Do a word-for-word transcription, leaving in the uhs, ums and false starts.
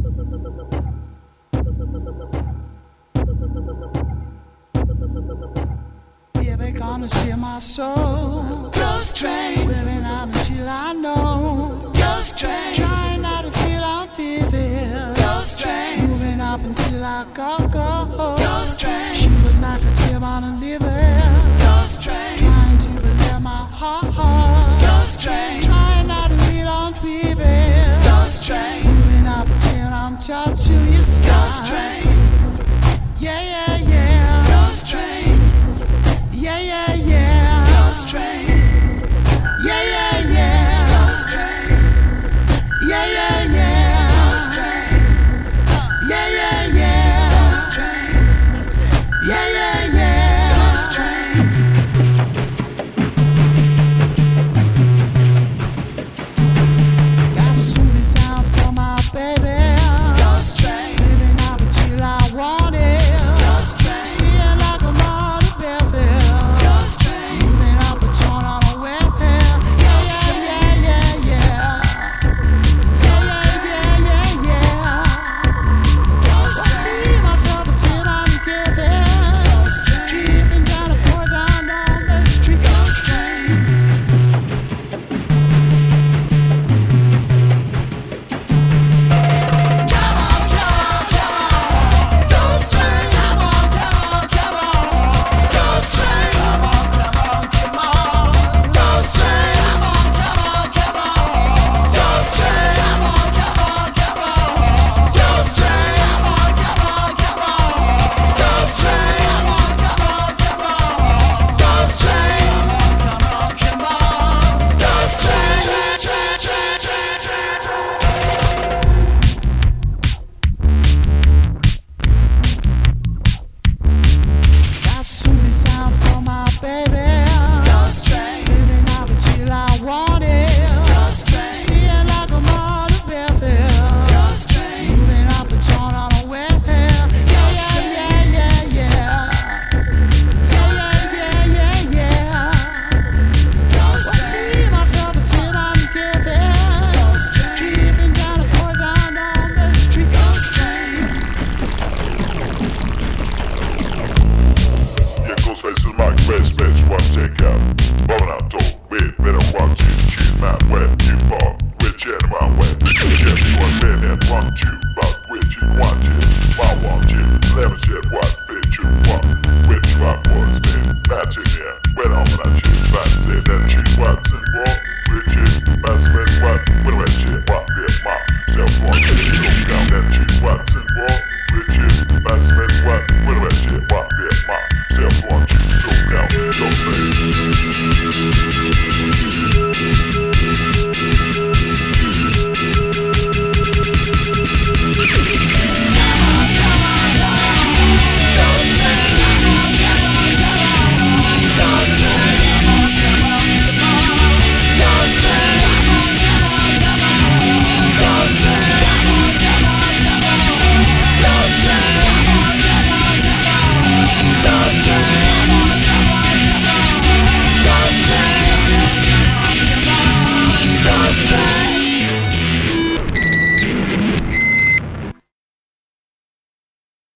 Baby, gonna steal my soul. Ghost train, living out until I know. Ghost train, trying not to feel I'm feeling. Ghost train, moving up until I go go. Ghost train, she was like a tip on a liver. Ghost train, trying to believe my heart. Ghost train, trying not to feel I'm feeling. Ghost train, moving up until I'm taught to your sky. Ghost train, yeah yeah yeah. Ghost train. Yeah, yeah, yeah. Ghost train. Yeah, yeah, yeah. Ghost train. Yeah, yeah, yeah. Ghost train. Yeah, yeah, yeah. Ghost train. Yeah, yeah, yeah. Ghost train. Got soothing sound for my baby. Ghost train. Living out until I want it. Ghost train. Seeing like a model baby. Soothing sound for my baby. Ghost train, living out until I want it. Ghost train, seeing like a model baby. Ghost train, moving up and torn on a web. Yeah, yeah, yeah, yeah, yeah. Yeah, yeah, yeah, yeah, yeah. Ghost train, I see myself until I'm giving. Ghost train, dripping down the poison on the street. Ghost train. Space is my best bitch, one take out. Woman out door, wait, better watch it. She's not wet, you fall. Which end am I wet? Yes, you are been and want you.